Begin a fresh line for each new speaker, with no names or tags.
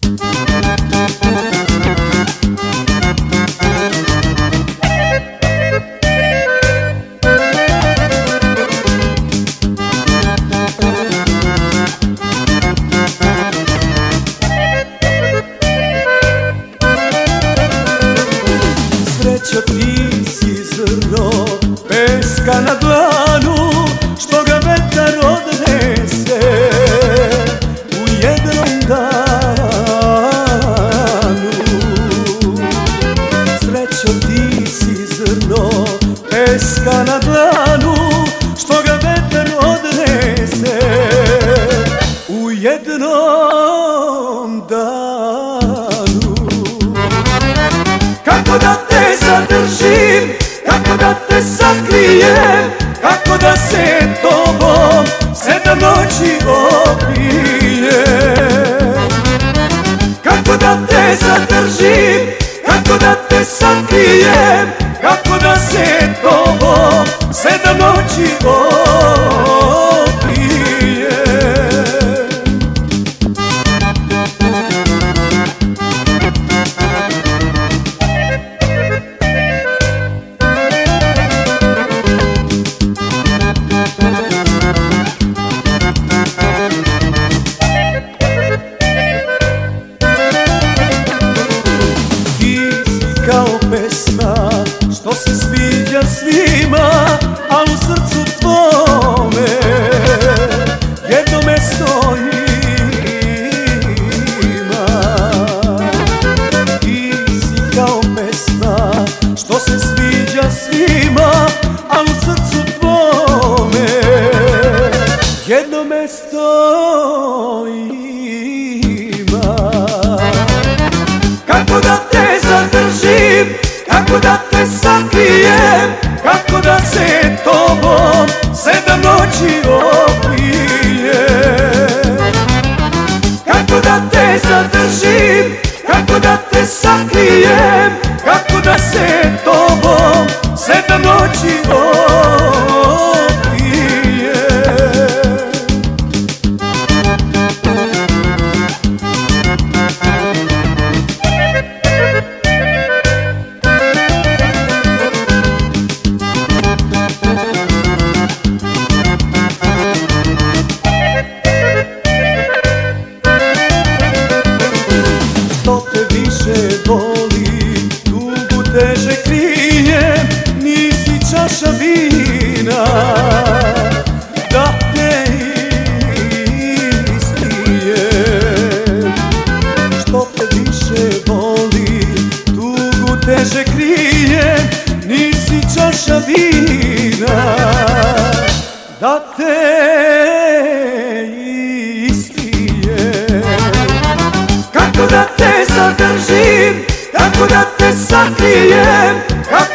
Srećo, ti si zrno peska na dlanu, što ga vetar odnese u jednom danu. Srećo, ti si zrno peska na dlanu, što ga vetar odnese u jednom danu. Kako da te zadržim, kako da te sakrijem, kako da se tobom 7 noći opijem. Kako da te zadržim, kako da te sakrijem, kako da se tobom 7 noći opijem. Kao pesma što se sviđa svima, a u srcu tvome jedno mesto ima. Ti si kao pesma što se sviđa svima, a u srcu tvome jedno mesto ima. Kako da te zadržim, kako da te sakrijem, kako da se tobom 7 noći opijem. Kako da te zadržim, kako da te sakrijem, kako da se tobom 7 noći opijem. Voli, tugu teže krijem, nisi čaša vina da te ispijem. Što te više voli, tugu teže krijem, nisi čaša vina da te ispijem. Kako da te zadržim, kako da te sakrijem, kako